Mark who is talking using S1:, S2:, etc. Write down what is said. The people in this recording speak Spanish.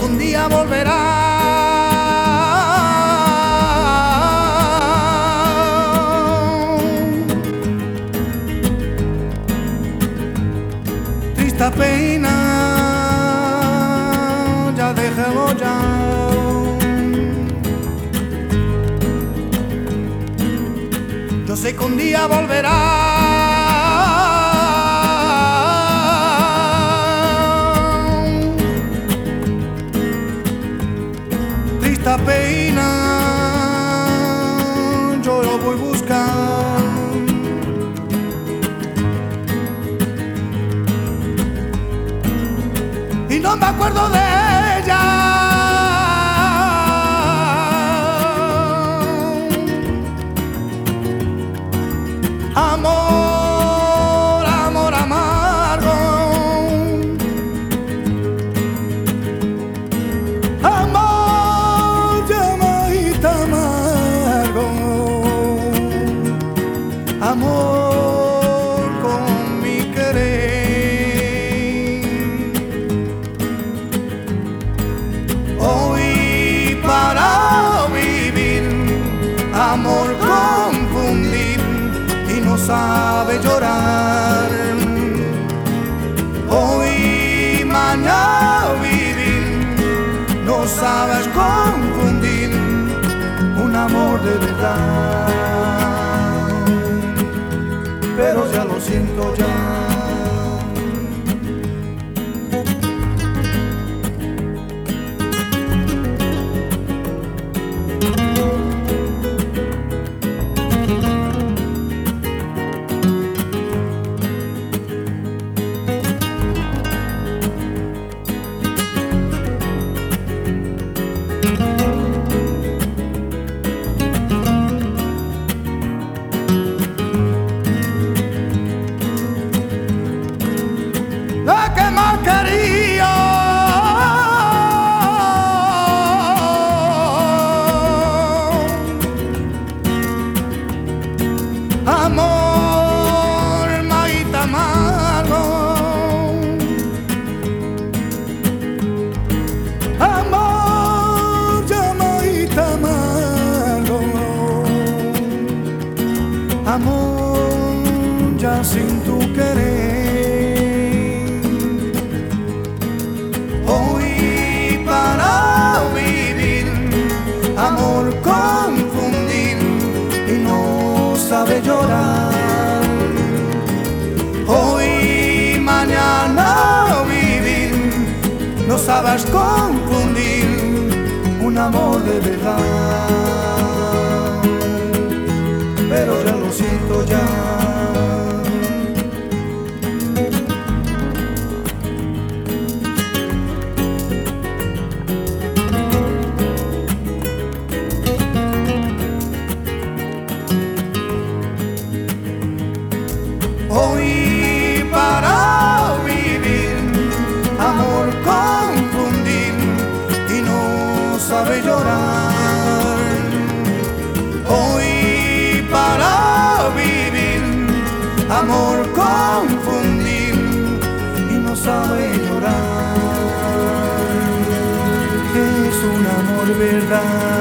S1: un día volverá. Triste pena, ya déjalo ya. Yo sé que un día volverá. Triste pena, yo lo voy a buscar. Y no me acuerdo de ella. Amor, amor amargo. Amor, llamadita amargo. Amor con mi querer. Hoy para vivir, amor confundir y no sabe llorar. Hoy, mañana vivir, no sabes confundir un amor de verdad. Pero ya lo siento ya. La que más quería, amor, maíta amargo. Amor, llamadita amargo. Amor, ya sin tu querer. Hoy para vivir, amor confundir y no sabe llorar. Hoy, mañana vivir, no sabes confundir un amor de verdad. Pero ya lo siento ya. Hoy para vivir, amor confundir y no sabe llorar. Hoy para vivir, amor confundir y no sabe llorar. Es un amor verdad.